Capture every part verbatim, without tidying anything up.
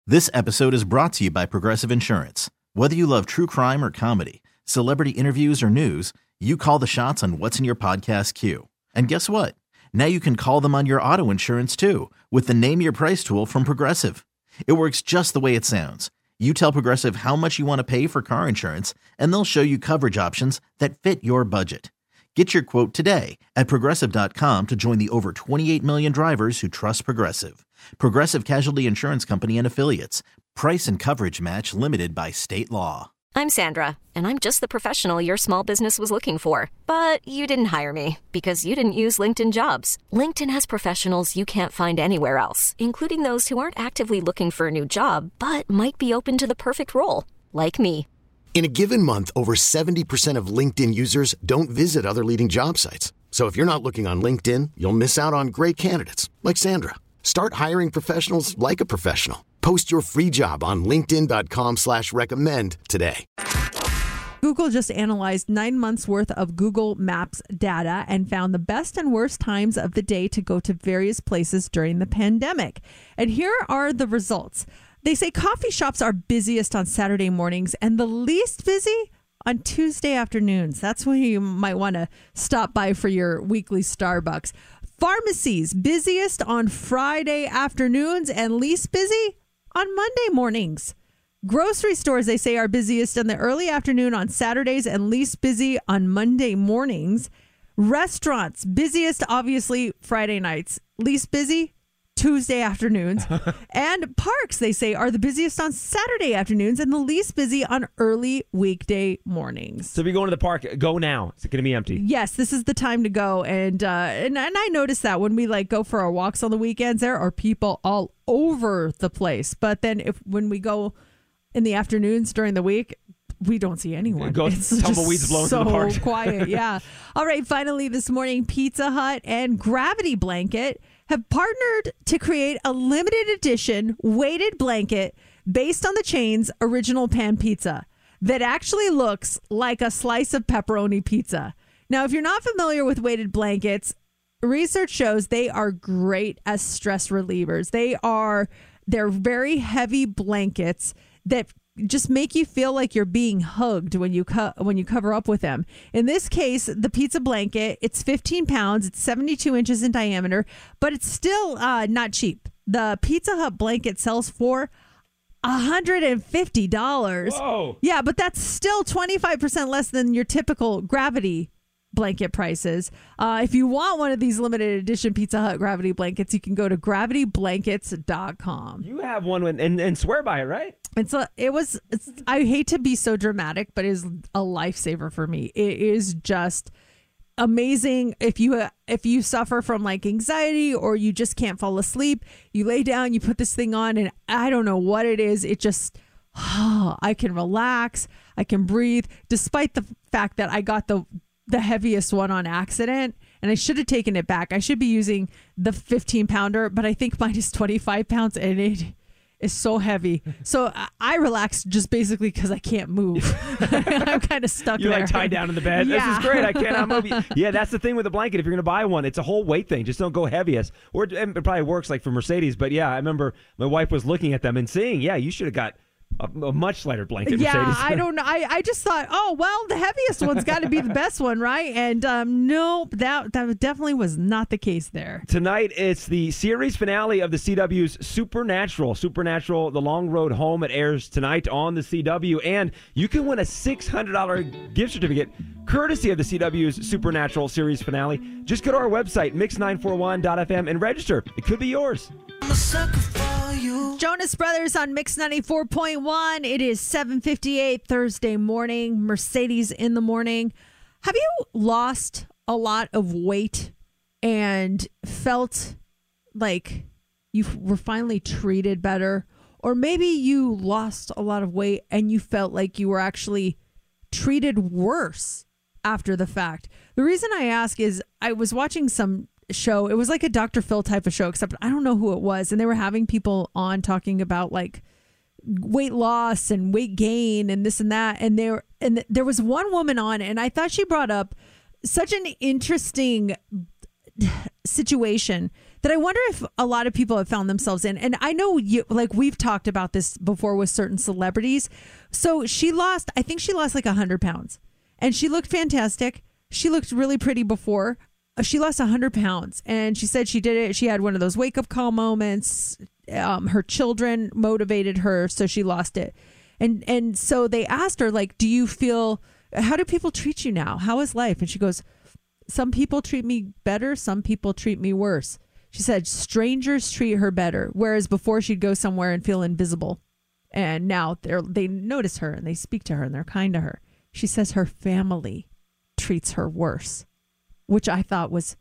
This episode is brought to you by Progressive Insurance. Whether you love true crime or comedy, celebrity interviews or news, you call the shots on what's in your podcast queue. And guess what? Now you can call them on your auto insurance too with the Name Your Price tool from Progressive. It works just the way it sounds. You tell Progressive how much you want to pay for car insurance, and they'll show you coverage options that fit your budget. Get your quote today at Progressive dot com to join the over twenty-eight million drivers who trust Progressive. Progressive Casualty Insurance Company and Affiliates. Price and coverage match limited by state law. I'm Sandra, and I'm just the professional your small business was looking for. But you didn't hire me because you didn't use LinkedIn Jobs. LinkedIn has professionals you can't find anywhere else, including those who aren't actively looking for a new job, but might be open to the perfect role, like me. In a given month, over seventy percent of LinkedIn users don't visit other leading job sites. So if you're not looking on LinkedIn, you'll miss out on great candidates like Sandra. Start hiring professionals like a professional. Post your free job on linkedin dot com slash recommend today. Google just analyzed nine months worth of Google Maps data and found the best and worst times of the day to go to various places during the pandemic. And here are the results. They say coffee shops are busiest on Saturday mornings and the least busy on Tuesday afternoons. That's when you might want to stop by for your weekly Starbucks. Pharmacies busiest on Friday afternoons and least busy on Monday mornings. Grocery stores, they say, are busiest in the early afternoon on Saturdays and least busy on Monday mornings. Restaurants busiest, obviously, Friday nights. Least busy Tuesday afternoons. And parks, they say, are the busiest on Saturday afternoons and the least busy on early weekday mornings. So if you're going to the park, go now. It's going to be empty. Yes, this is the time to go. And, uh, and and I noticed that when we like go for our walks on the weekends, there are people all over the place. But then if when we go in the afternoons during the week, we don't see anyone. Go, it's tumbleweeds blowing so through the park. quiet. Yeah. All right. Finally, this morning, Pizza Hut and Gravity Blanket have partnered to create a limited edition weighted blanket based on the chain's original pan pizza that actually looks like a slice of pepperoni pizza. Now, if you're not familiar with weighted blankets, research shows they are great as stress relievers. They are, they're very heavy blankets that just make you feel like you're being hugged when you co- when you cover up with them. In this case, the pizza blanket, it's fifteen pounds, it's seventy-two inches in diameter, but it's still uh, not cheap. The Pizza Hut blanket sells for one hundred fifty dollars. Whoa. Yeah, but that's still twenty-five percent less than your typical Gravity blanket prices. Uh, if you want one of these limited edition Pizza Hut Gravity blankets, you can go to gravity blankets dot com. You have one when, and, and swear by it, right? It's a, it was, it's, I hate to be so dramatic, but it is a lifesaver for me. It is just amazing. If you, uh, if you suffer from like anxiety or you just can't fall asleep, you lay down, you put this thing on, and I don't know what it is. It just, oh, I can relax. I can breathe, despite the fact that I got the, the heaviest one on accident, and I should have taken it back. I should be using the fifteen pounder, but I think mine is twenty-five pounds and it is so heavy. So I relax just basically because I can't move. I'm kind of stuck You're there. like tied down in the bed. Yeah. This is great. I cannot move. Yeah, that's the thing with a blanket. If you're going to buy one, it's a whole weight thing. Just don't go heaviest. Or it, it probably works like for Mercedes. But yeah, I remember my wife was looking at them and saying, yeah, you should have got A, a much lighter blanket. Yeah, Mercedes. I don't know. I, I just thought, oh, well, the heaviest one's got to be the best one, right? And um, nope, that, that definitely was not the case there. Tonight, it's the series finale of the C W's Supernatural. Supernatural, The Long Road Home. It airs tonight on the C W. And you can win a six hundred dollars gift certificate courtesy of the C W's Supernatural series finale. Just go to our website, mix nine four one dot f m, and register. It could be yours. I'm a sucker for you. Jonas Brothers on Mix ninety-four point one. It is seven fifty-eight Thursday morning. Mercedes in the morning. Have you lost a lot of weight and felt like you were finally treated better? Or maybe you lost a lot of weight and you felt like you were actually treated worse after the fact. The reason I ask is I was watching some show. It was like a Doctor Phil type of show, except I don't know who it was. And they were having people on talking about like weight loss and weight gain and this and that. And there, and there was one woman on, and I thought she brought up such an interesting situation that I wonder if a lot of people have found themselves in. And I know you, like we've talked about this before with certain celebrities. So she lost, I think she lost like one hundred pounds and she looked fantastic. She looked really pretty before. She lost one hundred pounds and she said she did it. She had one of those wake up call moments. Um, her children motivated her, so she lost it. And and so they asked her, like, do you feel, how do people treat you now? How is life? And she goes, some people treat me better. Some people treat me worse. She said strangers treat her better, whereas before she'd go somewhere and feel invisible. And now they they notice her and they speak to her and they're kind to her. She says her family treats her worse, which I thought was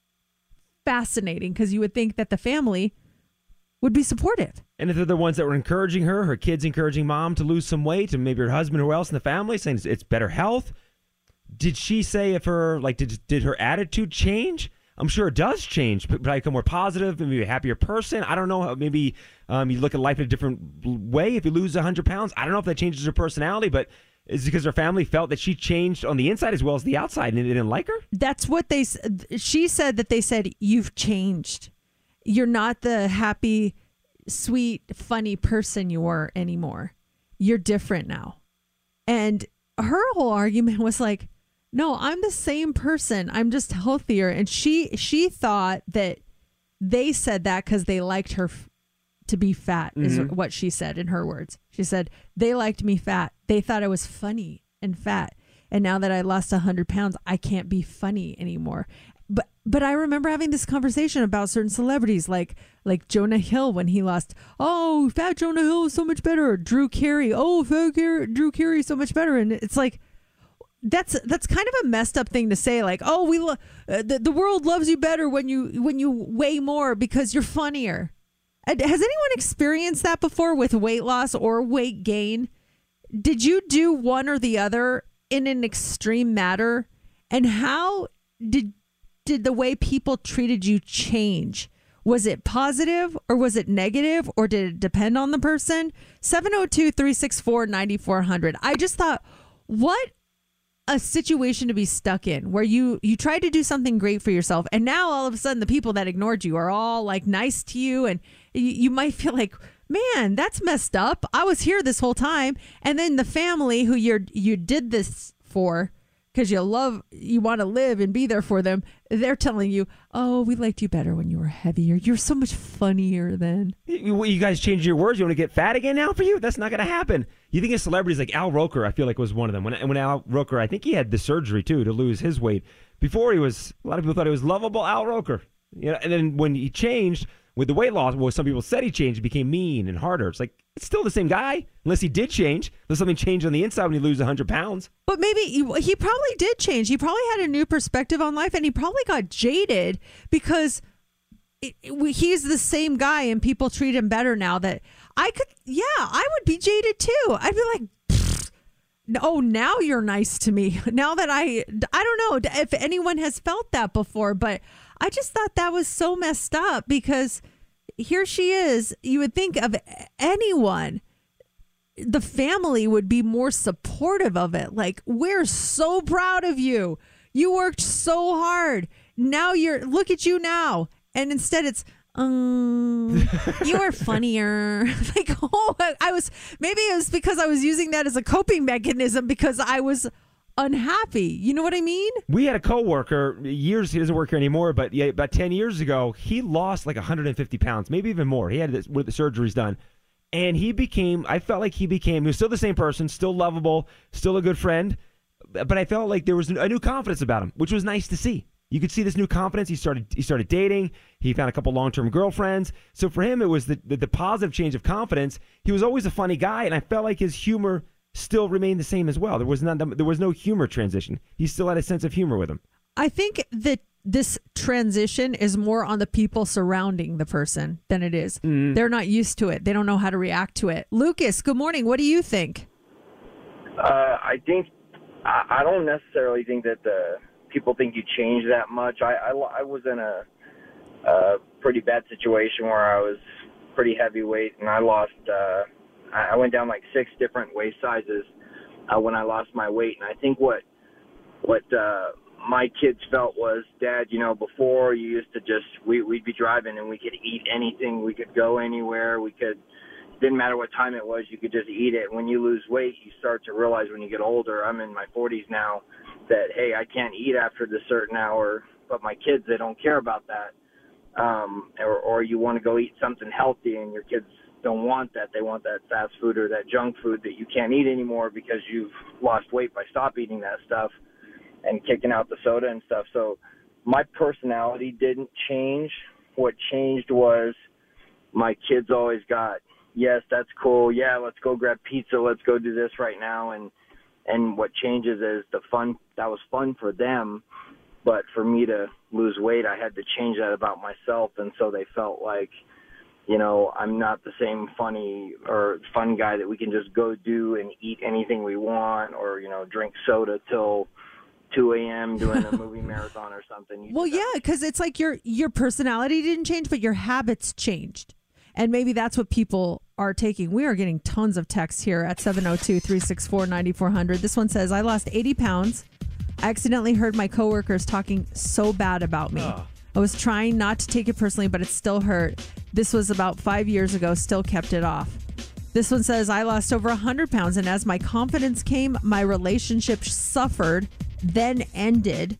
fascinating because you would think that the family would be supportive. And if they're the ones that were encouraging her, her kids encouraging mom to lose some weight, and maybe her husband or else in the family saying it's, it's better health. Did she say if her, like, did did her attitude change? I'm sure it does change, but probably become more positive, maybe a happier person. I don't know. Maybe um, you look at life in a different way if you lose one hundred pounds. I don't know if that changes her personality, but is it because her family felt that she changed on the inside as well as the outside and they didn't like her? That's what they, she said that they said, you've changed. You're not the happy, sweet, funny person you were anymore. You're different now. And her whole argument was like, no, I'm the same person. I'm just healthier. And she she thought that they said that because they liked her f- to be fat, is Mm-hmm. what she said in her words. She said, they liked me fat. They thought I was funny and fat. And now that I lost one hundred pounds, I can't be funny anymore. But but I remember having this conversation about certain celebrities like like Jonah Hill when he lost. Oh, fat Jonah Hill is so much better. Drew Carey. Oh, fat Car- Drew Carey is so much better. And it's like, that's that's kind of a messed up thing to say. Like, oh, we lo- uh, the the world loves you better when you when you weigh more because you're funnier. And has anyone experienced that before with weight loss or weight gain? Did you do one or the other in an extreme matter? And how did did the way people treated you change? Was it positive or was it negative or did it depend on the person? seven oh two, three six four, nine four zero zero. I just thought, what a situation to be stuck in where you you tried to do something great for yourself and now all of a sudden the people that ignored you are all like nice to you and you, you might feel like, man, that's messed up. I was here this whole time. And then the family who you're you did this for because you love, you want to live and be there for them, they're telling you, oh, we liked you better when you were heavier. You're so much funnier then. You, you guys changed your words. You want to get fat again now for you? That's not going to happen. You think of celebrities like Al Roker, I feel like was one of them. When, when Al Roker, I think he had the surgery too to lose his weight. Before he was, a lot of people thought he was lovable Al Roker. You know, and then when he changed with the weight loss, well, some people said he changed, he became mean and harder. It's like, it's still the same guy, unless he did change. Unless something changed on the inside when he lose one hundred pounds. But maybe he, he probably did change. He probably had a new perspective on life and he probably got jaded because it, it, he's the same guy and people treat him better now that I could, yeah, I would be jaded too. I'd be like, oh, now you're nice to me. Now that I, I don't know if anyone has felt that before, but I just thought that was so messed up because here she is. You would think of anyone, the family would be more supportive of it. Like, we're so proud of you. You worked so hard. Now you're, look at you now. And instead it's, um, you are funnier. Like, oh, I was, maybe it was because I was using that as a coping mechanism because I was unhappy. You know what I mean? We had a coworker years, he doesn't work here anymore, but yeah, about ten years ago, he lost like one hundred fifty pounds, maybe even more. He had this with the surgeries done. And he became, I felt like he became, he was still the same person, still lovable, still a good friend. But I felt like there was a new confidence about him, which was nice to see. You could see this new confidence. He started he started dating. He found a couple long-term girlfriends. So for him, it was the, the, the positive change of confidence. He was always a funny guy, and I felt like his humor still remained the same as well. There was not there was no humor transition. He still had a sense of humor with him. I think that this transition is more on the people surrounding the person than it is. Mm. They're not used to it. They don't know how to react to it. Lucas, good morning. What do you think? Uh, I think I, I don't necessarily think that the people think you change that much. I, I, I was in a, a pretty bad situation where I was pretty heavyweight, and I lost. Uh, I went down like six different waist sizes uh, when I lost my weight, and I think what what uh, my kids felt was, Dad, you know, before you used to just, we, we'd be driving and we could eat anything. We could go anywhere. We could, didn't matter what time it was, you could just eat it. When you lose weight, you start to realize when you get older, I'm in my forties now, that, hey, I can't eat after this certain hour. But my kids, they don't care about that. Um, or, or you want to go eat something healthy and your kids don't want that. They want that fast food or that junk food that you can't eat anymore because you've lost weight by stop eating that stuff and kicking out the soda and stuff. So my personality didn't change. What changed was my kids always got, yes, that's cool. Yeah, let's go grab pizza. Let's go do this right now. And, and what changes is the fun, that was fun for them. But for me to lose weight, I had to change that about myself. And so they felt like, you know, I'm not the same funny or fun guy that we can just go do and eat anything we want or, you know, drink soda till two a.m. doing a movie marathon or something. You well, yeah, because it's like your your personality didn't change, but your habits changed. And maybe that's what people are taking. We are getting tons of texts here at seven oh two, three six four, nine four zero zero. This one says, I lost eighty pounds. I accidentally heard my coworkers talking so bad about me. Oh. I was trying not to take it personally, but it still hurt. This was about five years ago, still kept it off. This one says, I lost over one hundred pounds, and as my confidence came, my relationship suffered, then ended.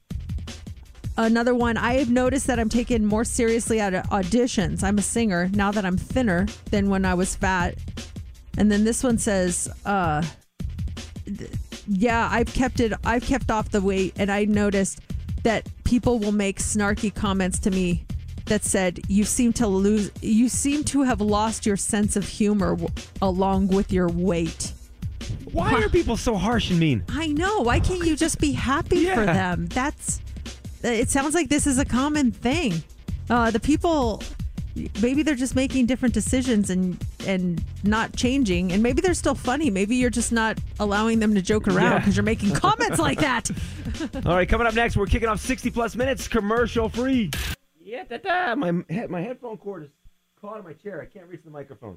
Another one, I have noticed that I'm taken more seriously at auditions. I'm a singer now that I'm thinner than when I was fat. And then this one says, uh, th- yeah, I've kept it, I've kept off the weight, and I noticed that people will make snarky comments to me that said, you seem to lose, you seem to have lost your sense of humor w- along with your weight. Why are people so harsh and mean? I know. Why can't you just be happy yeah. for them? That's, it sounds like this is a common thing. Uh, the people, maybe they're just making different decisions and, and not changing. And maybe they're still funny. Maybe you're just not allowing them to joke around because yeah. you're making comments like that. All right, coming up next, we're kicking off sixty plus minutes commercial free. Yeah, da, da. My, my headphone cord is caught in my chair. I can't reach the microphone.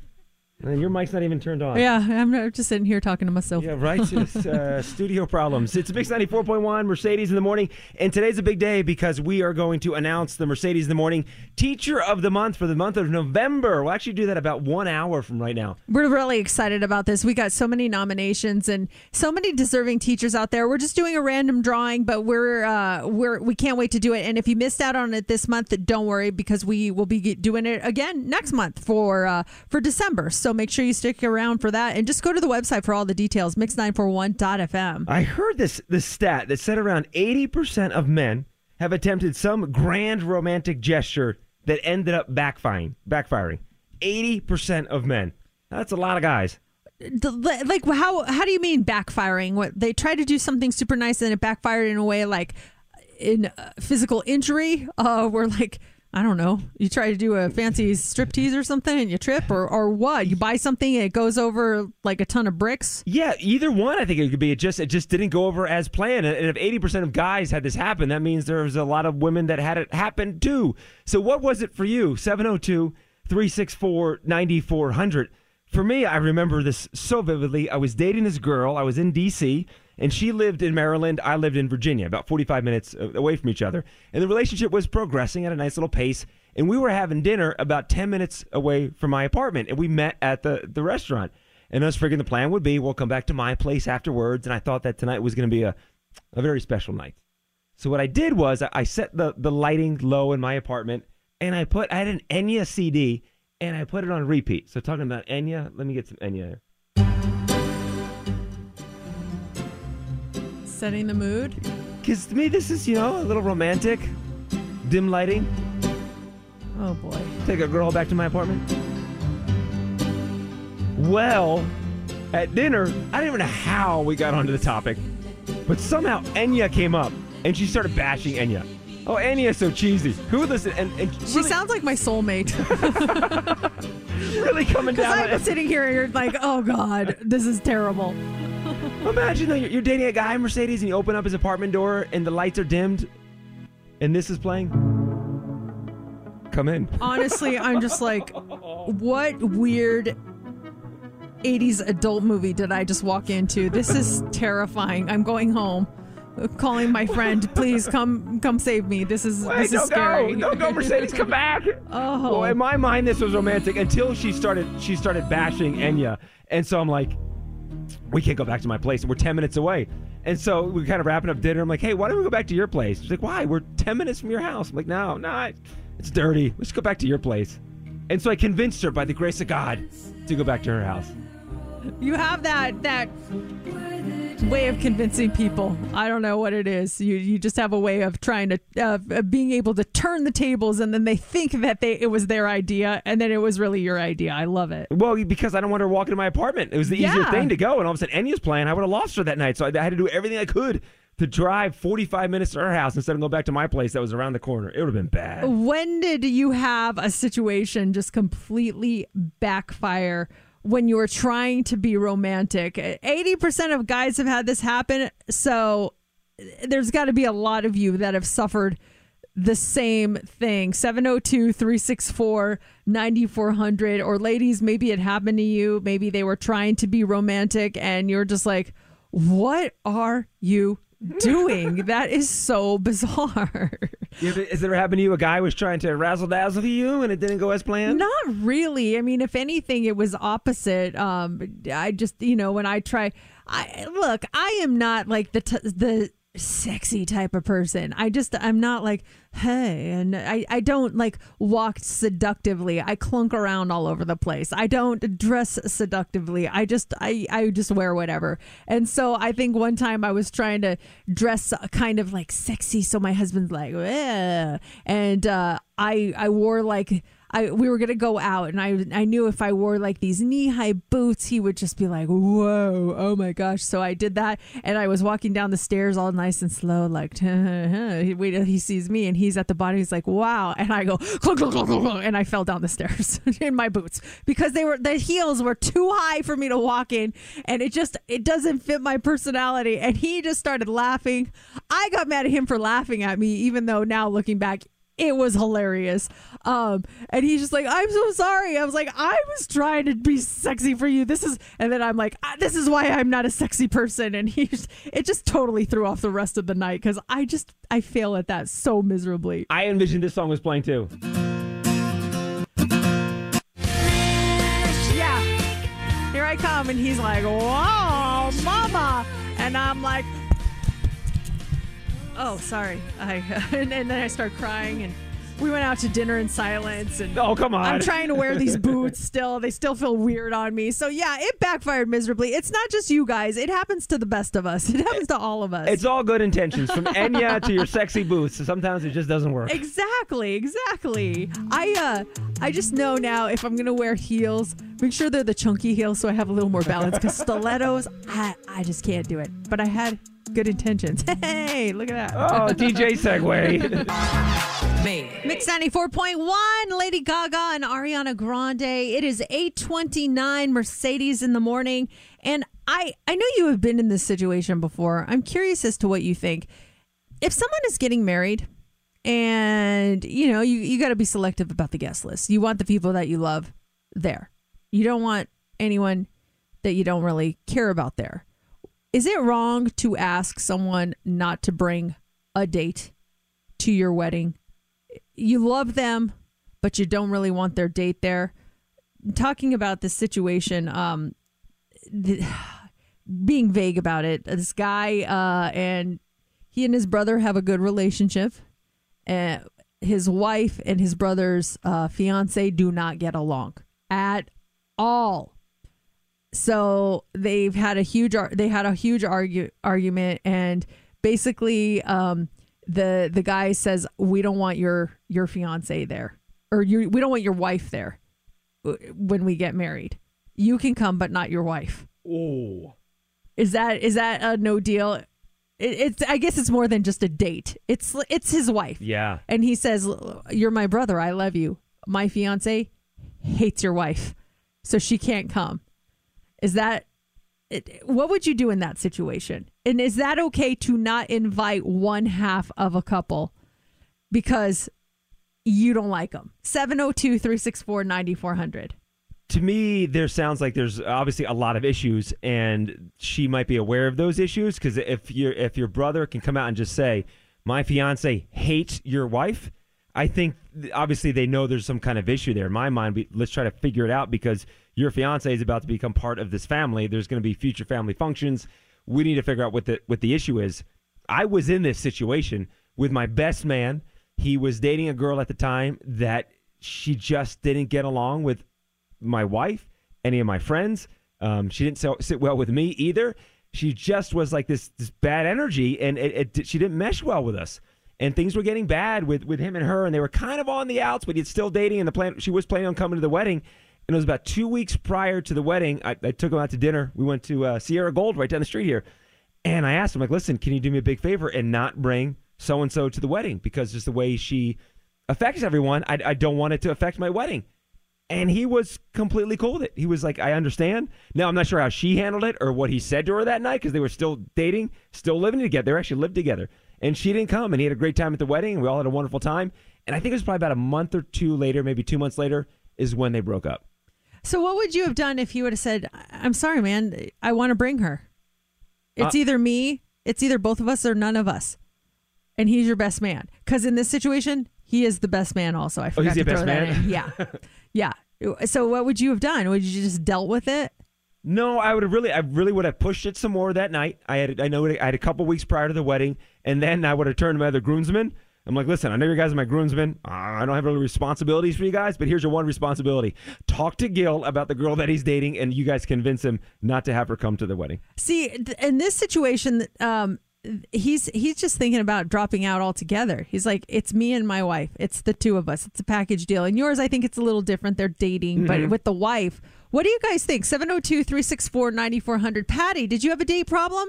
And your mic's not even turned on. Yeah, I'm just sitting here talking to myself. Yeah, right. It's, uh, studio problems. It's Mix ninety-four point one, Mercedes in the Morning. And today's a big day because we are going to announce the Mercedes in the Morning Teacher of the Month for the month of November. We'll actually do that about one hour from right now. We're really excited about this. We got so many nominations and so many deserving teachers out there. We're just doing a random drawing, but we're, uh, we're, we can't wait to do it. And if you missed out on it this month, don't worry because we will be doing it again next month for, uh, for December. So make sure you stick around for that and just go to the website for all the details, mix nine four one dot f m. I heard this this stat that said around eighty percent of men have attempted some grand romantic gesture that ended up backfiring. backfiring. eighty percent of men. That's a lot of guys. Like, how how do you mean backfiring? What, they tried to do something super nice and it backfired in a way like in uh, physical injury? Uh, where like, I don't know, you try to do a fancy striptease or something and you trip, or, or what? You buy something and it goes over like a ton of bricks? Yeah, either one I think it could be. It just it just didn't go over as planned. And if eighty percent of guys had this happen, that means there was a lot of women that had it happen too. So what was it for you? seven oh two, three six four, nine four zero zero. For me, I remember this so vividly. I was dating this girl. I was in D C, and she lived in Maryland. I lived in Virginia, about forty-five minutes away from each other. And the relationship was progressing at a nice little pace. And we were having dinner about ten minutes away from my apartment. And we met at the, the restaurant. And I was figuring the plan would be, we'll come back to my place afterwards. And I thought that tonight was going to be a, a very special night. So what I did was I set the, the lighting low in my apartment. And I put, I had an Enya C D. And I put it on repeat. So talking about Enya, let me get some Enya here. Setting the mood? Because to me, this is, you know, a little romantic. Dim lighting. Oh, boy. Take a girl back to my apartment. Well, at dinner, I don't even know how we got onto the topic. But somehow Enya came up. And she started bashing Enya. Oh, Enya's so cheesy. Who would listen? And, and she really, sounds like my soulmate. really coming down. Because I'm sitting here and you're like, oh, God, this is terrible. Imagine though, you're dating a guy, Mercedes, and you open up his apartment door and the lights are dimmed and this is playing. Come in. Honestly, I'm just like, what weird eighties adult movie did I just walk into? This is terrifying. I'm going home. calling my friend, please come come save me. This is Wait, this is don't scary. go. Don't go, Mercedes. Come back. Oh. Well, in my mind, this was romantic until she started she started bashing Enya. And so I'm like, we can't go back to my place. We're ten minutes away. And so we're kind of wrapping up dinner. I'm like, hey, why don't we go back to your place? She's like, why? We're ten minutes from your house. I'm like, no, no, it's dirty. Let's go back to your place. And so I convinced her by the grace of God to go back to her house. You have that that way of convincing people. I don't know what it is. You you just have a way of trying to uh, of being able to turn the tables, and then they think that they it was their idea, and then it was really your idea. I love it. Well, because I don't want her to walk into my apartment. It was the easier Yeah. thing to go, and all of a sudden Enya's playing. I would have lost her that night, so I had to do everything I could to drive forty-five minutes to her house instead of going back to my place that was around the corner. It would have been bad. When did you have a situation just completely backfire when you were trying to be romantic? eighty percent of guys have had this happen, so there's got to be a lot of you that have suffered the same thing. seven oh two, three six four, nine four hundred. Or ladies, maybe it happened to you. Maybe they were trying to be romantic and you're just like, what are you doing? That is so bizarre. Yeah, but has it ever happened to you? A guy was trying to razzle dazzle you and it didn't go as planned? Not really. I mean, if anything, it was opposite. Um, I just, you know, when I try, I look, I am not like the t- the sexy type of person. I just, I'm not like, hey, and I, I don't like walk seductively. I clunk around all over the place. I don't dress seductively. I just, I, I just wear whatever. And so I think one time I was trying to dress kind of like sexy. So my husband's like, eh. And uh, I, I wore like, I, we were going to go out, and I I knew if I wore like these knee-high boots, he would just be like, whoa, oh my gosh. So I did that, and I was walking down the stairs all nice and slow, like, he, he sees me, and he's at the bottom. He's like, wow. And I go, clunk, clunk, clunk, clunk, and I fell down the stairs in my boots because they were the heels were too high for me to walk in, and it just, it doesn't fit my personality. And he just started laughing. I got mad at him for laughing at me, even though now looking back, it was hilarious. Um, and he's just like, I'm so sorry. I was like, I was trying to be sexy for you. This is, and then I'm like, ah, this is why I'm not a sexy person. And he just, it just totally threw off the rest of the night because I just, I fail at that so miserably. I envisioned this song was playing too. Yeah. Here I come. And he's like, whoa, mama. And I'm like, oh, sorry. I and, and then I start crying, and we went out to dinner in silence. And oh, come on. I'm trying to wear these boots still. They still feel weird on me. So, yeah, it backfired miserably. It's not just you guys. It happens to the best of us. It happens to all of us. It's all good intentions, from Enya to your sexy boots. Sometimes it just doesn't work. Exactly, exactly. I uh, I just know now if I'm going to wear heels, make sure they're the chunky heels so I have a little more balance. Because stilettos, I, I just can't do it. But I had good intentions. Hey, look at that. Oh, D J segue. Mix ninety-four point one, Lady Gaga and Ariana Grande. It is eight twenty-nine, Mercedes in the morning. And I, I know you have been in this situation before. I'm curious as to what you think. If someone is getting married and, you know, you, you got to be selective about the guest list. You want the people that you love there. You don't want anyone that you don't really care about there. Is it wrong to ask someone not to bring a date to your wedding? You love them, but you don't really want their date there. Talking about this situation, um, th- being vague about it, this guy uh, and he and his brother have a good relationship. Uh, his wife and his brother's uh, fiance do not get along at all. So they've had a huge they had a huge argue, argument, and basically um, the the guy says, we don't want your your fiance there, or you, we don't want your wife there when we get married. You can come, but not your wife. Oh, is that is that a no deal? It, it's I guess it's more than just a date. It's it's his wife. Yeah, and he says, you're my brother. I love you. My fiance hates your wife, so she can't come. Is that, what would you do in that situation? And is that okay to not invite one half of a couple because you don't like them? seven oh two, three six four, nine four hundred. to me, there sounds like there's obviously a lot of issues, and she might be aware of those issues. Because if your if your brother can come out and just say, "My fiance hates your wife," I think obviously they know there's some kind of issue there. In my mind, we, let's try to figure it out because your fiance is about to become part of this family. There's going to be future family functions. We need to figure out what the what the issue is. I was in this situation with my best man. He was dating a girl at the time that she just didn't get along with my wife, any of my friends. Um, she didn't so, sit well with me either. She just was like this this bad energy, and it, it, she didn't mesh well with us. And things were getting bad with, with him and her, and they were kind of on the outs, but he's still dating, and the plan she was planning on coming to the wedding. And it was about two weeks prior to the wedding. I, I took him out to dinner. We went to uh, Sierra Gold right down the street here. And I asked him, like, listen, can you do me a big favor and not bring so-and-so to the wedding? Because just the way she affects everyone, I, I don't want it to affect my wedding. And he was completely cool with it. He was like, I understand. Now, I'm not sure how she handled it or what he said to her that night because they were still dating, still living together. They actually lived together. And she didn't come, and he had a great time at the wedding, and we all had a wonderful time. And I think it was probably about a month or two later, maybe two months later, is when they broke up. So what would you have done if he would have said, I'm sorry, man, I want to bring her. It's uh, either me, it's either both of us or none of us. And he's your best man. Because in this situation, he is the best man also. I forgot oh, he's to the throw best that man? in. Yeah. Yeah. So what would you have done? Would you just dealt with it? No, I would have really, I really would have pushed it some more that night. I had, I know, I had a couple weeks prior to the wedding, and then I would have turned to my other groomsmen. I'm like, listen, I know you guys are my groomsmen. Uh, I don't have really responsibilities for you guys, but here's your one responsibility: talk to Gil about the girl that he's dating, and you guys convince him not to have her come to the wedding. See, in this situation, um, he's he's just thinking about dropping out altogether. He's like, it's me and my wife. It's the two of us. It's a package deal. And yours, I think it's a little different. They're dating, mm-hmm. but with the wife. What do you guys think? seven oh two, three six four, nine four hundred. Patty, did you have a date problem?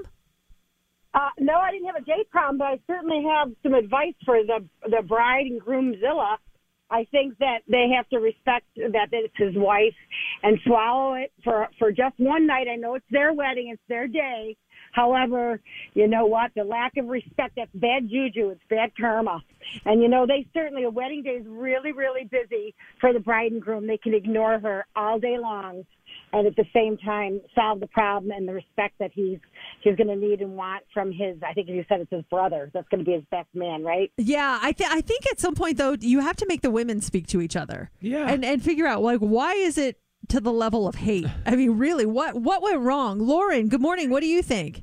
Uh, no, I didn't have a date problem, but I certainly have some advice for the the bride and groomzilla. I think that they have to respect that it's his wife and swallow it for, for just one night. I know it's their wedding. It's their day. However, you know what? The lack of respect, that's bad juju. It's bad karma. And, you know, they certainly, a wedding day is really, really busy for the bride and groom. They can ignore her all day long and at the same time solve the problem and the respect that he's he's going to need and want from his, I think you said it's his brother. That's going to be his best man, right? Yeah, I, th- I think at some point, though, you have to make the women speak to each other. Yeah. And, and figure out, like, why is it to the level of hate? I mean, really, what what went wrong? Lauren, good morning. What do you think?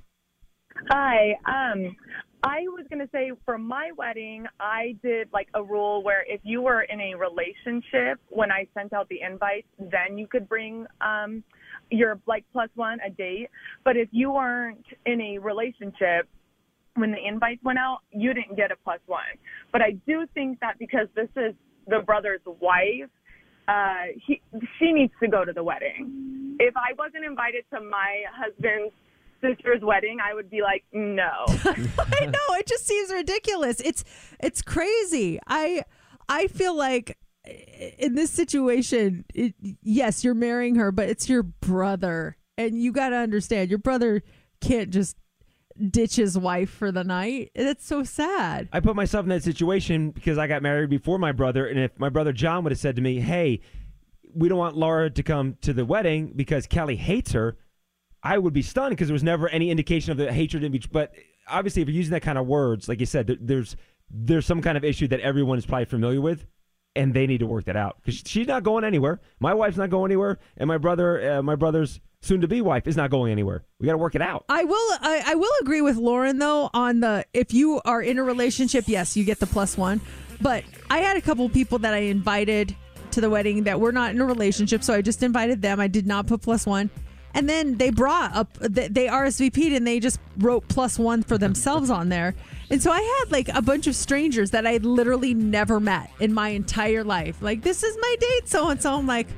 Hi. Um, I was going to say for my wedding, I did like a rule where if you were in a relationship, when I sent out the invites, then you could bring um, your like plus one, a date. But if you weren't in a relationship, when the invites went out, you didn't get a plus one. But I do think that because this is the brother's wife, uh, he, she needs to go to the wedding. If I wasn't invited to my husband's sister's wedding, I would be like, no. I know, it just seems ridiculous. It's it's crazy. I I feel like in this situation, it, yes, you're marrying her, but it's your brother, and you got to understand, your brother can't just ditch his wife for the night. That's so sad. I put myself in that situation because I got married before my brother, and if my brother John would have said to me, hey, we don't want Laura to come to the wedding because Kelly hates her, I would be stunned because there was never any indication of the hatred in each. But obviously, if you're using that kind of words, like you said, there, there's there's some kind of issue that everyone is probably familiar with, and they need to work that out because she's not going anywhere. My wife's not going anywhere, and my brother, uh, my brother's soon-to-be wife is not going anywhere. We got to work it out. I will. I, I will agree with Lauren though on the if you are in a relationship, yes, you get the plus one. But I had a couple people that I invited to the wedding that were not in a relationship, so I just invited them. I did not put plus one. And then they brought up, they R S V P'd and they just wrote plus one for themselves on there. And so I had like a bunch of strangers that I had literally never met in my entire life. Like, this is my date, so-and-so. I'm like,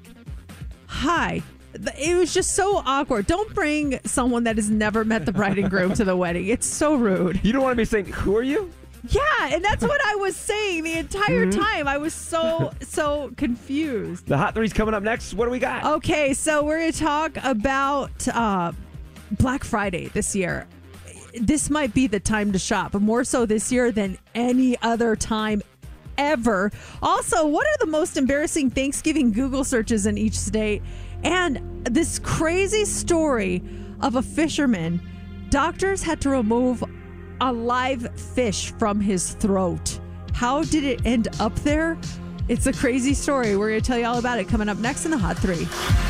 hi. It was just so awkward. Don't bring someone that has never met the bride and groom to the wedding. It's so rude. You don't want to be saying, who are you? Yeah, and that's what I was saying the entire mm-hmm. time. I was so, so confused. The Hot Three's coming up next. What do we got? Okay, so we're going to talk about uh, Black Friday this year. This might be the time to shop, but more so this year than any other time ever. Also, what are the most embarrassing Thanksgiving Google searches in each state? And this crazy story of a fisherman. Doctors had to remove a live fish from his throat. How did it end up there? It's a crazy story. We're going to tell you all about it coming up next in the Hot Three.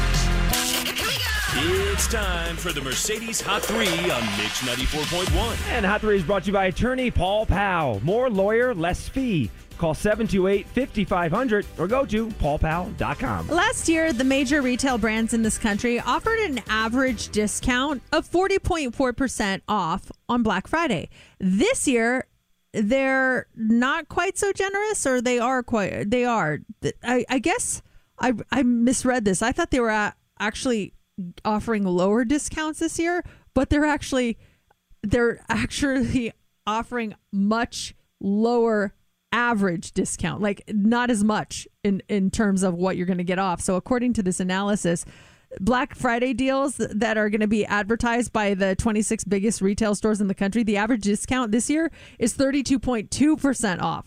It's time for the Mercedes Hot Three on Mix ninety-four point one. And Hot Three is brought to you by attorney Paul Powell. More lawyer, less fee. Call seven two eight, five five zero zero or go to paul powell dot com. Last year, the major retail brands in this country offered an average discount of forty point four percent off on Black Friday. This year, they're not quite so generous, or they are quite, they are. I, I guess I, I misread this. I thought they were at, actually offering lower discounts this year, but they're actually, they're actually offering much lower average discount, like not as much in, in terms of what you're going to get off. So according to this analysis, Black Friday deals that are going to be advertised by the twenty-six biggest retail stores in the country, the average discount this year is thirty-two point two percent off.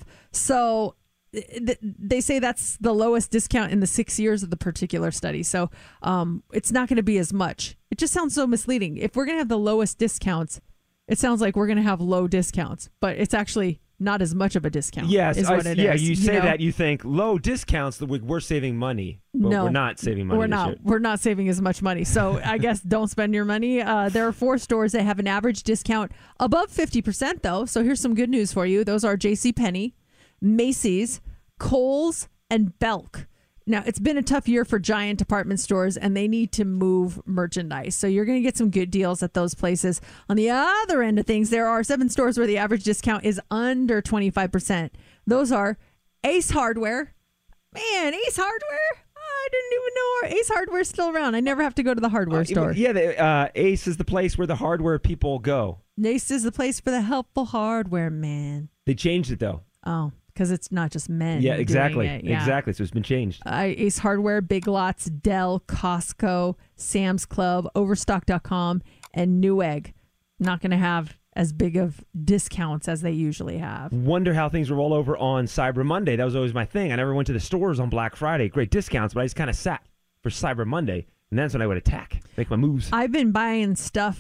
So th- they say that's the lowest discount in the six years of the particular study. So um, it's not going to be as much. It just sounds so misleading. If we're going to have the lowest discounts, it sounds like we're going to have low discounts, but it's actually not as much of a discount. Yes, is what I, it yeah. is, You say you know? that, you think low discounts, that we- we're saving money. But No, we're not saving money. We're this not. year. We're not saving as much money. So I guess don't spend your money. Uh, there are four stores that have an average discount above fifty percent, though. So here's some good news for you. Those are JCPenney, Macy's, Kohl's, and Belk. Now, it's been a tough year for giant department stores, and they need to move merchandise. So you're going to get some good deals at those places. On the other end of things, there are seven stores where the average discount is under twenty-five percent. Those are Ace Hardware. Man, Ace Hardware? I didn't even know Ace Hardware's still around. I never have to go to the hardware Uh, store. Yeah, the, uh, Ace is the place where the hardware people go. Ace is the place for the helpful hardware man. They changed it, though. Oh, because it's not just men. Yeah, doing exactly. it. Yeah. Exactly. So it's been changed. Uh, Ace Hardware, Big Lots, Dell, Costco, Sam's Club, Overstock dot com, and Newegg. Not going to have as big of discounts as they usually have. Wonder how things will roll over on Cyber Monday. That was always my thing. I never went to the stores on Black Friday. Great discounts, but I just kind of sat for Cyber Monday, and that's when I would attack, make my moves. I've been buying stuff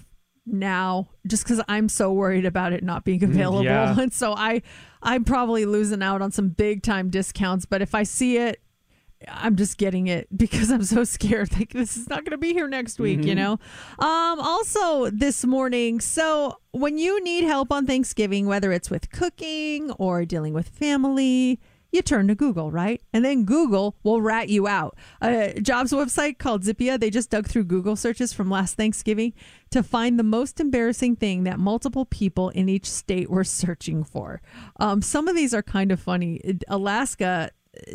now just because I'm so worried about it not being available. Yeah. And so I, I'm probably losing out on some big time discounts. But if I see it, I'm just getting it because I'm so scared. Like, this is not going to be here next week, Mm-hmm. you know? Um, also this morning, so when you need help on Thanksgiving, whether it's with cooking or dealing with family, you turn to Google, right? And then Google will rat you out. A jobs website called Zippia, they just dug through Google searches from last Thanksgiving to find the most embarrassing thing that multiple people in each state were searching for. Um, some of these are kind of funny. Alaska,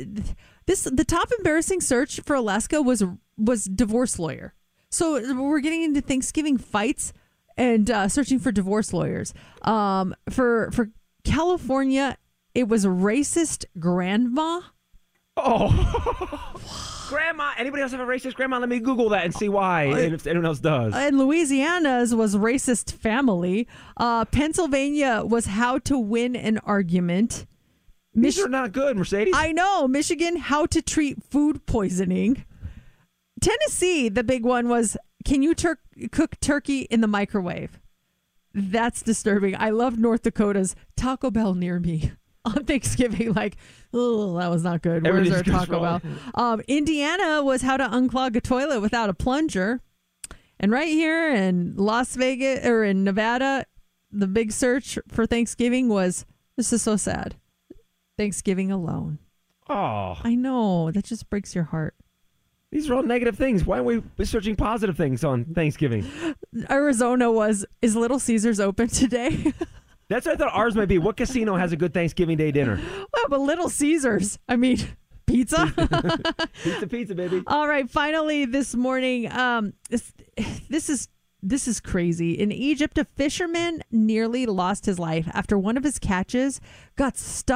this the top embarrassing search for Alaska was was divorce lawyer. So we're getting into Thanksgiving fights and uh, searching for divorce lawyers. Um, for for California, it was racist grandma. Oh, grandma. Anybody else have a racist grandma? Let me Google that and see why, and if anyone else does. And Louisiana's was racist family. Uh, Pennsylvania was how to win an argument. These are not good, Mercedes. I know. Michigan, how to treat food poisoning. Tennessee, the big one was, can you tur- cook turkey in the microwave? That's disturbing. I love North Dakota's Taco Bell near me on Thanksgiving. Like, oh, that was not good. Where's our Everything goes Taco Bell? wrong. Um, Indiana was how to unclog a toilet without a plunger. And right here in Las Vegas, or in Nevada, the big search for Thanksgiving was, this is so sad, Thanksgiving alone. Oh, I know. That just breaks your heart. these are all negative things. Why aren't we searching positive things on Thanksgiving? Arizona was, is Little Caesars open today? That's what I thought ours might be. What casino has a good Thanksgiving Day dinner? Well, but Little Caesars, I mean, pizza. Pizza, pizza, baby. All right, finally this morning, um, this, this is this is crazy. In Egypt, a fisherman nearly lost his life after one of his catches got stuck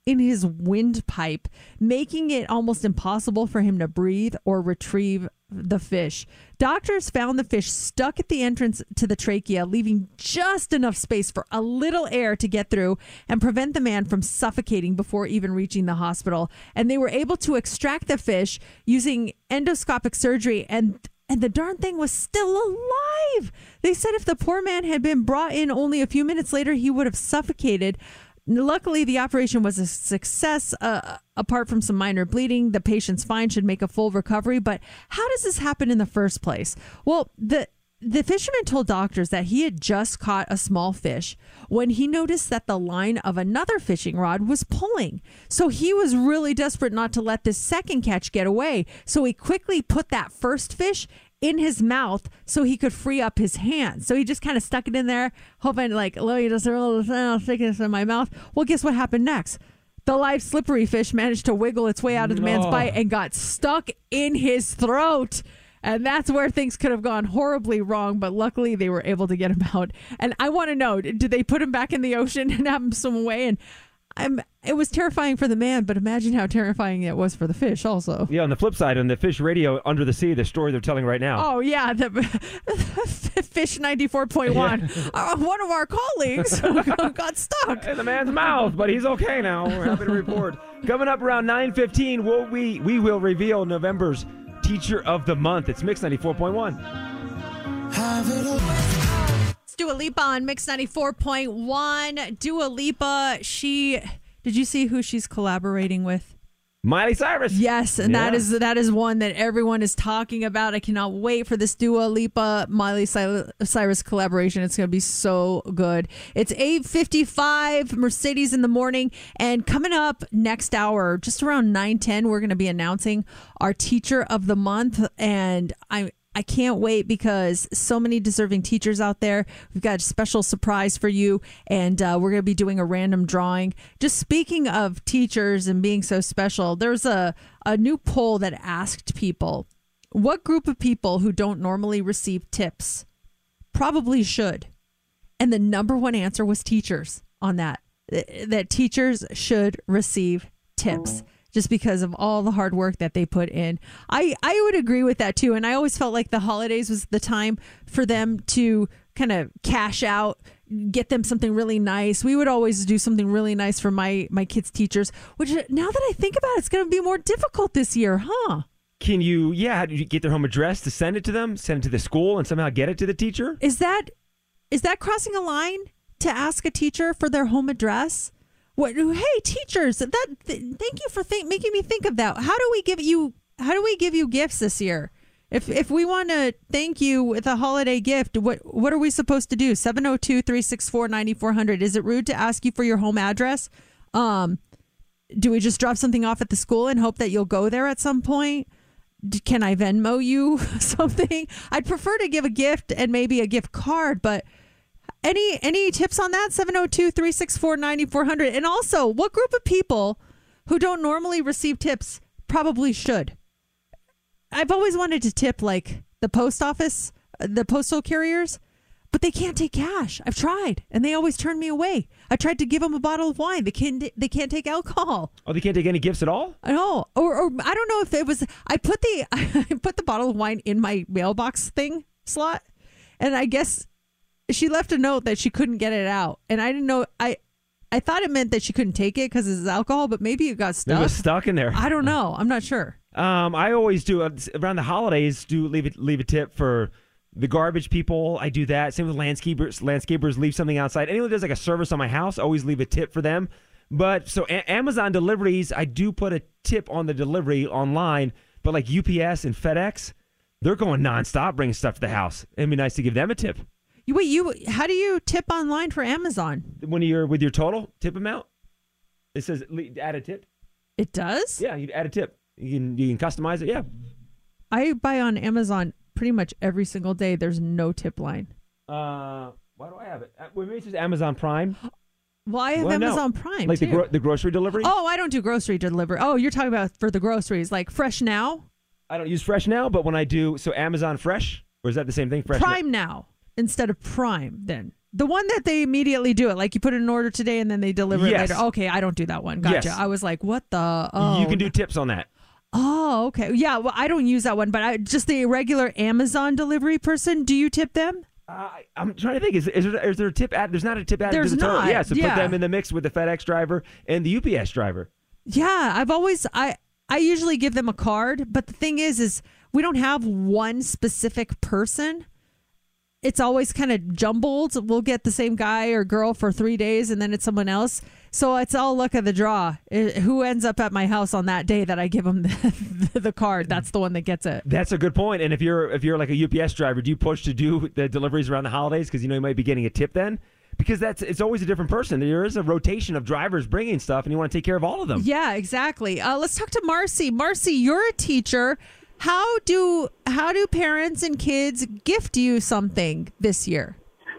in his windpipe, making it almost impossible for him to breathe or retrieve the fish. Doctors found the fish stuck at the entrance to the trachea, leaving just enough space for a little air to get through and prevent the man from suffocating before even reaching the hospital. And they were able to extract the fish using endoscopic surgery, and and the darn thing was still alive. They said if the poor man had been brought in only a few minutes later, he would have suffocated. Luckily, the operation was a success. Uh, apart from some minor bleeding, the patient's fine, should make a full recovery. But how does this happen in the first place? Well, the the fisherman told doctors that he had just caught a small fish when he noticed that the line of another fishing rod was pulling. So he was really desperate not to let this second catch get away. So he quickly put that first fish in his mouth so he could free up his hand. So he just kind of stuck it in there, hoping like, let me just I'll stick this in my mouth. Well, guess what happened next? The live slippery fish managed to wiggle its way out of the man's No. bite and got stuck in his throat. And that's where things could have gone horribly wrong, but luckily they were able to get him out. And I want to know, did they put him back in the ocean and have him swim away? And I'm, it was terrifying for the man, but imagine how terrifying it was for the fish also. Yeah, on the flip side, on the Fish Radio Under the Sea, the story they're telling right now. Oh, yeah, the Fish ninety-four point one. Yeah. Uh, one of our colleagues got stuck in the man's mouth, but he's okay now. We're happy to report. Coming up around nine fifteen, we'll, we, we will reveal November's Teacher of the Month. It's Mix ninety-four point one. It's Dua Lipa on Mix ninety-four point one. Dua Lipa, she, did you see who she's collaborating with? Miley Cyrus. Yes, and Yeah. that is that is one that everyone is talking about. I cannot wait for this Dua Lipa Miley Cyrus collaboration. It's going to be so good. It's eight fifty-five, Mercedes in the morning, and coming up next hour, just around nine ten, we're going to be announcing our Teacher of the Month, and I I can't wait because so many deserving teachers out there. We've got a special surprise for you, and uh, we're going to be doing a random drawing. Just speaking of teachers and being so special, there's a, a new poll that asked people, what group of people who don't normally receive tips probably should? And the number one answer was teachers on that, that teachers should receive tips. Just because of all the hard work that they put in. I, I would agree with that too. And I always felt like the holidays was the time for them to kind of cash out, get them something really nice. We would always do something really nice for my, my kids' teachers, which now that I think about it, it's going to be more difficult this year, huh? Can you, yeah, how did you get their home address to send it to them, send it to the school, and somehow get it to the teacher? Is that is that crossing a line to ask a teacher for their home address? What, hey, teachers, that th- thank you for think, making me think of that. How do we give you how do we give you gifts this year? If if we want to thank you with a holiday gift, what what are we supposed to do? seven oh two, three six four, nine four zero zero. Is it rude to ask you for your home address? Um, do we just drop something off at the school and hope that you'll go there at some point? D- Can I Venmo you something? I'd prefer to give a gift and maybe a gift card, but Any any tips on that? seven oh two, three six four, nine four zero zero. And also, what group of people who don't normally receive tips probably should? I've always wanted to tip like the post office, the postal carriers, but they can't take cash. I've tried, and they always turn me away. I tried to give them a bottle of wine. They can't they can't take alcohol. Oh, they can't take any gifts at all? No, or, or I don't know if it was. I put the I put the bottle of wine in my mailbox thing slot, and I guess she left a note that she couldn't get it out, and I didn't know. I I thought it meant that she couldn't take it because it's alcohol, but maybe it got stuck. It was stuck in there. I don't know. I'm not sure. Um, I always do uh, around the holidays. Do leave it leave a tip for the garbage people. I do that. Same with landscapers. Landscapers leave something outside. Anyone that does like a service on my house, always leave a tip for them. But so a- Amazon deliveries, I do put a tip on the delivery online. But like U P S and FedEx, they're going nonstop bringing stuff to the house. It'd be nice to give them a tip. You wait. You how do you tip online for Amazon? When you're with your total tip amount, it says le- add a tip. It does? Yeah, you add a tip. You can you can customize it. Yeah. I buy on Amazon pretty much every single day. There's no tip line. Uh, why do I have it? Uh, well, maybe it says Amazon Prime. Well, I have Well, no. Amazon Prime Like too. the gro- the grocery delivery. Oh, I don't do grocery delivery. Oh, you're talking about for the groceries, like Fresh Now? I don't use Fresh Now, but when I do, so Amazon Fresh, or is that the same thing? Fresh Prime Now instead of Prime. Then The one that they immediately do it, like you put in an order today and then they deliver Yes. it later. Okay, I don't do that one. Gotcha. Yes. I was like, what the? Oh. You can do tips on that. Oh, okay. Yeah, well, I don't use that one, but I, just the regular Amazon delivery person, do you tip them? Uh, I'm trying to think. Is, is, there, is there a tip add? There's not a tip added There's to the total. not. Yeah, so Yeah. put them in the mix with the FedEx driver and the U P S driver. Yeah, I've always I I usually give them a card, but the thing is is we don't have one specific person. It's always kind of jumbled. We'll get the same guy or girl for three days and then it's someone else. So it's all luck of the draw. It, who ends up at my house on that day that I give them the, the card? That's the one that gets it. That's a good point. And if you're if you're like a U P S driver, do you push to do the deliveries around the holidays because you know you might be getting a tip then? Because that's it's always a different person. There is a rotation of drivers bringing stuff, and you want to take care of all of them. Yeah, exactly. Uh, let's talk to Marcy. Marcy, you're a teacher. How do how do parents and kids gift you something this year?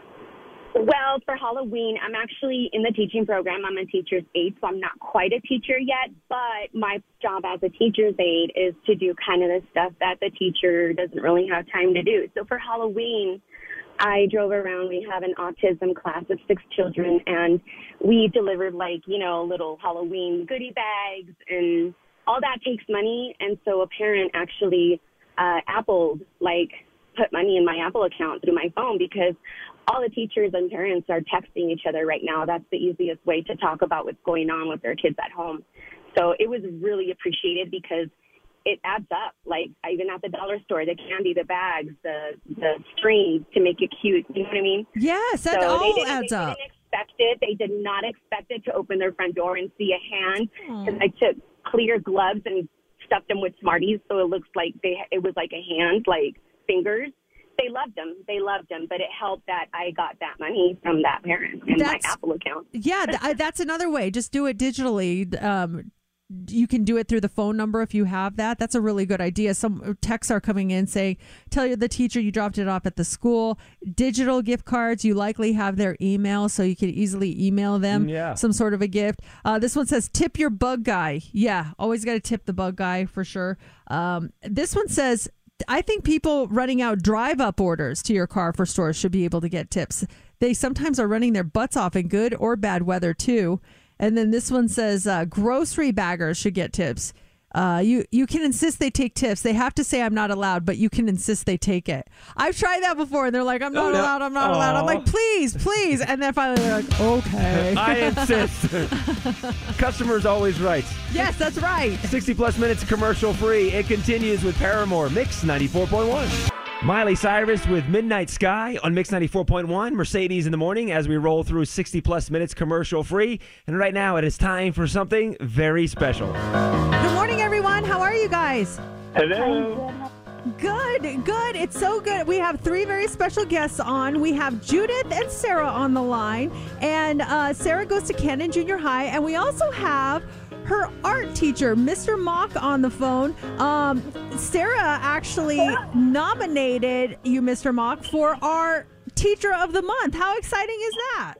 Well, for Halloween, I'm actually in the teaching program. I'm a teacher's aide, so I'm not quite a teacher yet. But my job as a teacher's aide is to do kind of the stuff that the teacher doesn't really have time to do. So for Halloween, I drove around. We have an autism class of six children, and we delivered, like, you know, little Halloween goodie bags, and all that takes money. And so a parent actually uh, Appled, like, put money in my Apple account through my phone because all the teachers and parents are texting each other right now. That's the easiest way to talk about what's going on with their kids at home. So it was really appreciated because it adds up. Like, even at the dollar store, the candy, the bags, the the strings to make it cute. You know what I mean? Yes, that so all they didn't, adds they up. didn't expect it. They did not expect it to open their front door and see a hand. Because I took clear gloves and stuffed them with Smarties, so it looks like they it was like a hand, like fingers. They loved them. They loved them, but it helped that I got that money from that parent in That's- my Apple account. Yeah, th- I- that's another way. Just do it digitally. Um, you can do it through the phone number if you have that. That's a really good idea. Some texts are coming in saying, tell you the teacher you dropped it off at the school. Digital gift cards, you likely have their email, so you can easily email them Yeah. some sort of a gift. Uh, this one says, tip your bug guy. Yeah, always got to tip the bug guy for sure. Um, this one says, I think people running out drive-up orders to your car for stores should be able to get tips. They sometimes are running their butts off in good or bad weather, too. And then this one says uh, grocery baggers should get tips. Uh, you you can insist they take tips. They have to say I'm not allowed, but you can insist they take it. I've tried that before, and they're like, I'm not Oh, no. allowed, I'm not allowed. I'm like, please, please. And then finally they're like, okay. I insist. Customer's always right. Yes, that's right. sixty plus minutes commercial free. It continues with Paramore, Mix ninety-four point one. Miley Cyrus with Midnight Sky on Mix ninety-four point one. Mercedes in the morning as we roll through sixty plus minutes commercial free. And right now it is time for something very special. Good morning, everyone. How are you guys? Hello. Good, good. It's so good. We have three very special guests on. We have Judith and Sarah on the line. And uh, Sarah goes to Cannon Junior High. And we also have her art teacher, Mister Mock, on the phone. Um, Sarah actually nominated you, Mister Mock, for our Teacher of the Month. How exciting is that?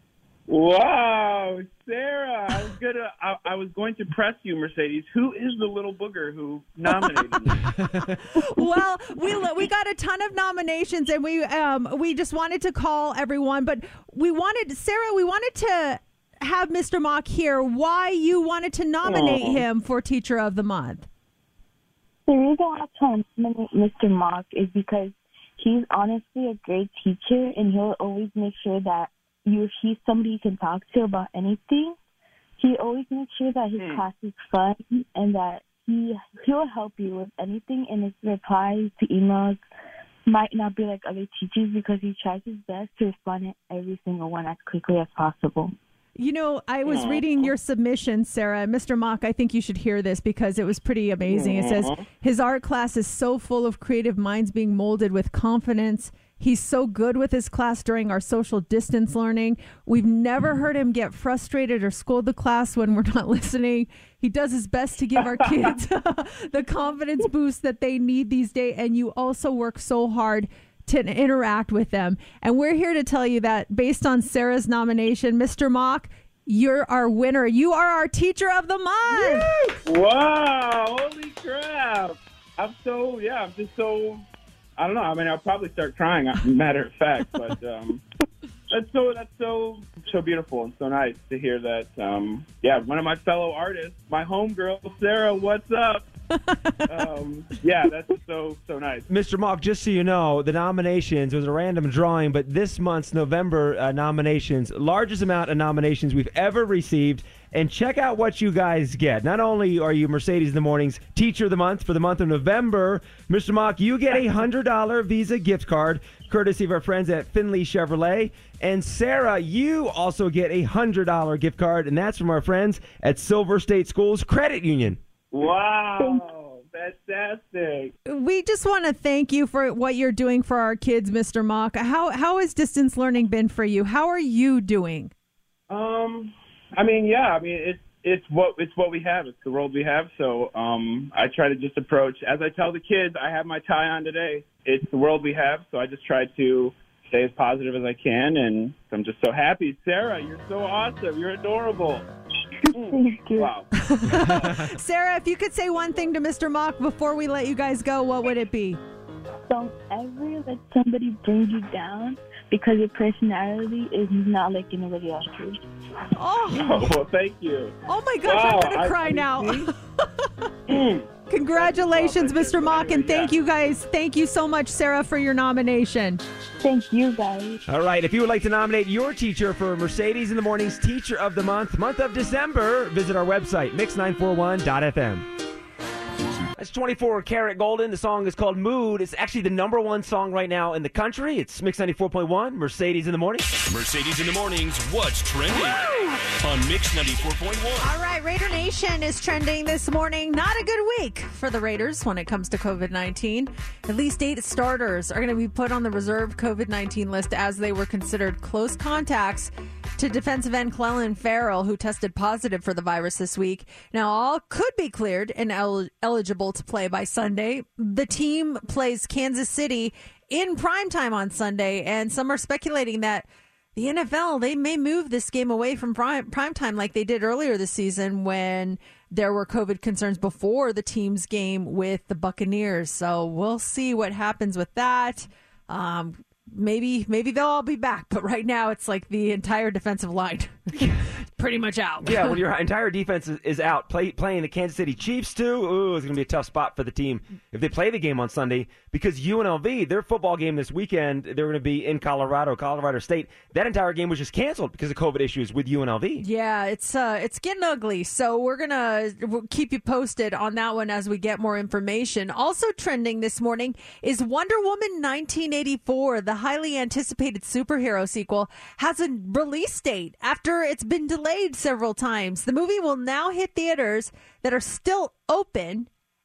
Wow, Sarah! I was gonna, I, I was going to press you, Mercedes. Who is the little booger who nominated me? Well, we we got a ton of nominations, and we um we just wanted to call everyone, but we wanted Sarah. We wanted to have Mister Mock here. Why you wanted to nominate Aw. him for Teacher of the Month? The reason I want to nominate Mister Mock is because he's honestly a great teacher, and he'll always make sure that you, if he's somebody you can talk to about anything, he always makes sure that his Hmm. class is fun and that he he'll help you with anything. And his replies to emails might not be like other teachers because he tries his best to respond to every single one as quickly as possible. You know, I was reading your submission, Sarah. Mister Mock, I think you should hear this because it was pretty amazing. It says, his art class is so full of creative minds being molded with confidence. He's so good with his class during our social distance learning. We've never heard him get frustrated or scold the class when we're not listening. He does his best to give our kids the confidence boost that they need these days. And you also work so hard to interact with them. And we're here to tell you that based on Sarah's nomination, Mister Mock, you're our winner. You are our Teacher of the Month. Wow! Holy crap! I'm so yeah. I'm just so. I don't know. I mean, I'll probably start crying. Matter of fact, but um, That's so that's so so beautiful and so nice to hear that. Um, yeah, one of my fellow artists, my homegirl Sarah, what's up? um, yeah, that's so so nice. Mister Mock, just so you know, the nominations was a random drawing, but this month's November uh, nominations, largest amount of nominations we've ever received. And check out what you guys get. Not only are you Mercedes in the Morning's Teacher of the Month for the month of November, Mister Mock, you get a one hundred dollars Visa gift card, courtesy of our friends at Finley Chevrolet. And Sarah, you also get a one hundred dollars gift card, and that's from our friends at Silver State Schools Credit Union. Wow, fantastic. We just want to thank you for what you're doing for our kids, Mister Mock. How How has distance learning been for you? How are you doing? Um... I mean, yeah. I mean, it's it's what it's what we have. It's the world we have. So um, I try to just approach, as I tell the kids, I have my tie on today. It's the world we have. So I just try to stay as positive as I can, and I'm just so happy. Sarah, you're so awesome. You're adorable. Thank you. Wow. Sarah, if you could say one thing to Mister Mock before we let you guys go, what would it be? Don't ever let somebody bring you down because your personality is not like anybody else's. Oh, oh well, thank you. Oh my gosh, wow, I'm going to cry I, now. mm. Congratulations, Mister Mock, and thank you guys. Thank you so much, Sarah, for your nomination. Thank you, guys. All right, if you would like to nominate your teacher for Mercedes in the Morning's Teacher of the Month, month of December, visit our website, mix nine four one dot f m. That's twenty-four Karat Golden. The song is called Mood. It's actually the number one song right now in the country. It's Mix ninety-four point one, Mercedes in the Morning. Mercedes in the Morning's What's Trending on Mix ninety-four point one. All right, Raider Nation is trending this morning. Not a good week for the Raiders when it comes to COVID nineteen. At least eight starters are going to be put on the reserved COVID nineteen list as they were considered close contacts to defensive end Clelin Ferrell, who tested positive for the virus this week. Now, all could be cleared and el- eligible to play by Sunday. The team plays Kansas City in primetime on Sunday, and some are speculating that the N F L, they may move this game away from prime primetime like they did earlier this season when there were COVID concerns before the team's game with the Buccaneers. So we'll see what happens with that. Um, maybe maybe they'll all be back, but right now it's like the entire defensive line pretty much out. Yeah, when your entire defense is, is out, play, playing the Kansas City Chiefs too, ooh, it's going to be a tough spot for the team if they play the game on Sunday, because U N L V, their football game this weekend, they're going to be in Colorado, Colorado State. That entire game was just canceled because of COVID issues with U N L V. Yeah, it's uh, it's getting ugly, so we're going to keep you posted on that one as we get more information. Also trending this morning is Wonder Woman nineteen eighty-four, the highly anticipated superhero sequel, has a release date after it's been delayed several times. The movie will now hit theaters that are still open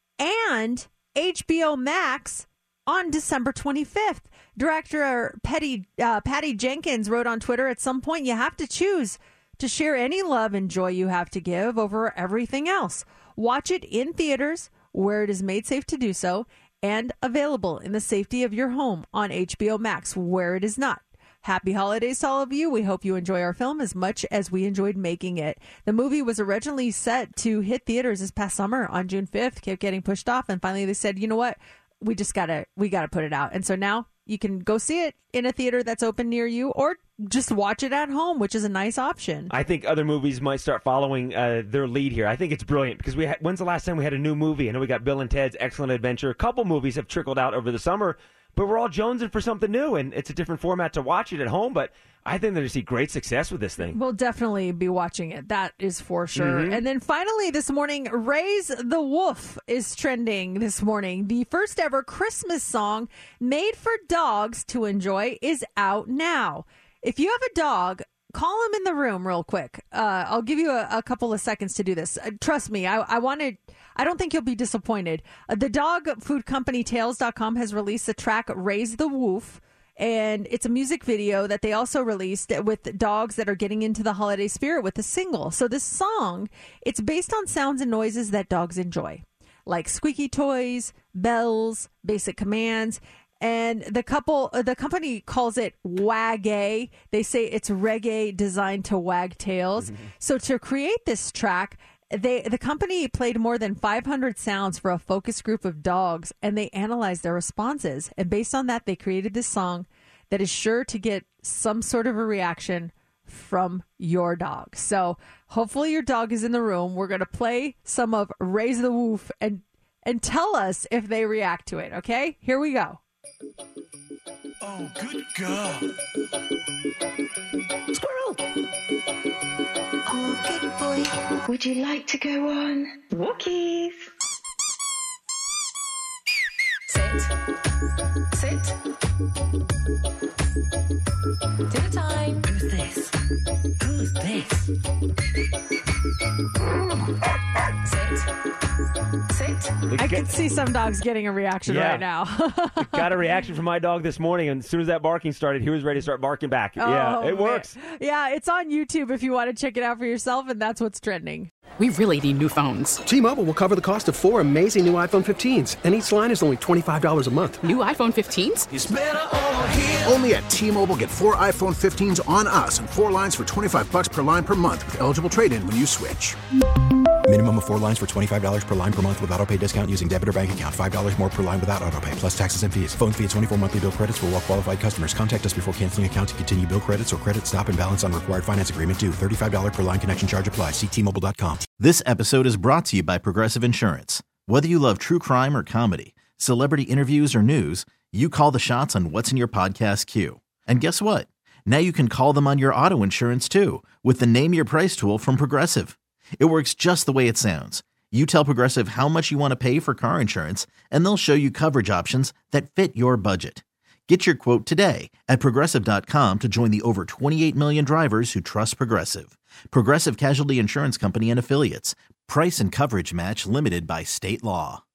and H B O Max on December twenty-fifth. Director Patty, uh, Patty Jenkins wrote on Twitter, at some point you have to choose to share any love and joy you have to give over everything else. Watch it in theaters where it is made safe to do so, and available in the safety of your home on H B O Max where it is not. Happy holidays to all of you. We hope you enjoy our film as much as we enjoyed making it. The movie was originally set to hit theaters this past summer on June fifth, kept getting pushed off, and finally they said, you know what, we just gotta we gotta put it out. And so now you can go see it in a theater that's open near you, or just watch it at home, which is a nice option. I think other movies might start following uh, their lead here. I think it's brilliant because we ha- when's the last time we had a new movie? I know we got Bill and Ted's Excellent Adventure. A couple movies have trickled out over the summer, but we're all jonesing for something new, and it's a different format to watch it at home. But I think they're going to see great success with this thing. We'll definitely be watching it. That is for sure. Mm-hmm. And then finally this morning, Raise the Wolf is trending this morning. The first ever Christmas song made for dogs to enjoy is out now. If you have a dog, call him in the room real quick. Uh, I'll give you a, a couple of seconds to do this. Uh, trust me, I, I wanted... I don't think you'll be disappointed. Uh, the dog food company Tails dot com has released the track Raise the Wolf, and it's a music video that they also released with dogs that are getting into the holiday spirit with a single. So this song, it's based on sounds and noises that dogs enjoy, like squeaky toys, bells, basic commands. And the couple, uh, the company calls it Wag-A. They say it's reggae designed to wag tails. Mm-hmm. So to create this track, They the company played more than five hundred sounds for a focus group of dogs, and they analyzed their responses. And based on that, they created this song that is sure to get some sort of a reaction from your dog. So hopefully your dog is in the room. We're going to play some of Raise the Woof and and tell us if they react to it. Okay, here we go. Oh, good girl. Squirrel. Oh, good boy. Would you like to go on walkies? Sit. Sit. Dinner time. Who's this? Who's this? Sit. Sit. I can see some dogs getting a reaction Yeah. right now. Got a reaction from my dog this morning, and as soon as that barking started, he was ready to start barking back. yeah, Oh, it works. man. Yeah, it's on YouTube if you want to check it out for yourself, and that's what's trending. We really need new phones. T-Mobile will cover the cost of four amazing new iPhone fifteens, and each line is only twenty-five dollars a month. New iPhone fifteens? It's better over here. Only at T-Mobile, get four iPhone fifteens on us and four lines for twenty-five bucks per line per month with eligible trade-in when you switch. Minimum of four lines for twenty-five dollars per line per month with autopay discount using debit or bank account. five dollars more per line without autopay, plus taxes and fees. Phone fee at twenty-four monthly bill credits for well-qualified customers. Contact us before canceling account to continue bill credits or credit stop and balance on required finance agreement due. thirty-five dollars per line connection charge applies. See T Mobile dot com. This episode is brought to you by Progressive Insurance. Whether you love true crime or comedy, celebrity interviews or news, you call the shots on what's in your podcast queue. And guess what? Now you can call them on your auto insurance too with the Name Your Price tool from Progressive. It works just the way it sounds. You tell Progressive how much you want to pay for car insurance, and they'll show you coverage options that fit your budget. Get your quote today at Progressive dot com to join the over twenty-eight million drivers who trust Progressive. Progressive Casualty Insurance Company and Affiliates. Price and coverage match limited by state law.